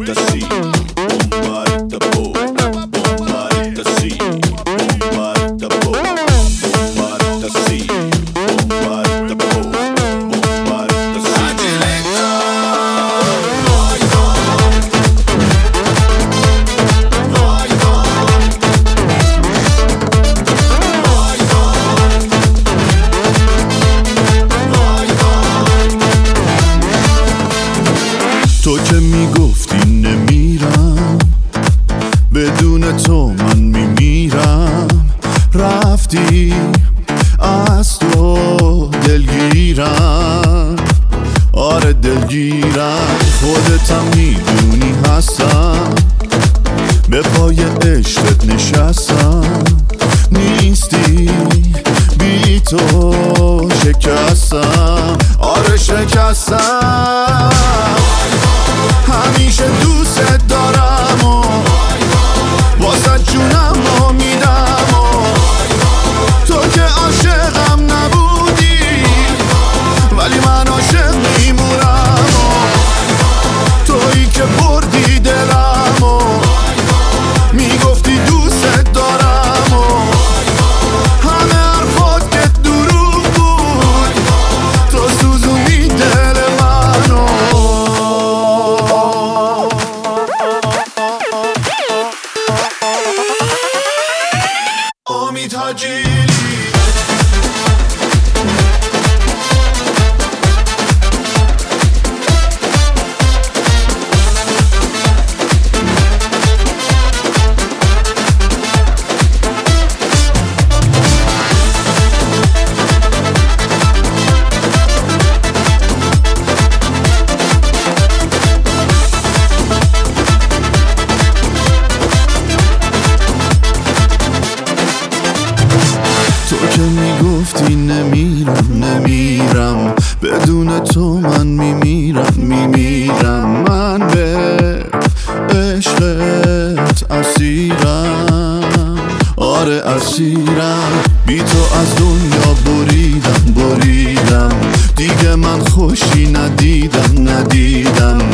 تو که میگفتی نمیرم، بدون تو من میمیرم. رفتی از تو دلگیرم، آره دلگیرم. خودتم میدونی هستم، به پای عشقت نشستم. نیستی بی تو شکستم، آره شکستم. همیشه دوست دارم و واسه جونم رو میدم و تو که عاشقم نبودی ولی من عاشق میمونم و تویی که بردی دلم و میگفتی دوست دارم و همه حرفات که دروغ بود، تو سوزونی دل منو. امید حاجیلی تو که میگفتی نمیرم، بدون تو من میمیرم. من به عشقت اسیرم، آره اسیرم. بی تو از دنیا بریدم، دیگه من خوشی ندیدم.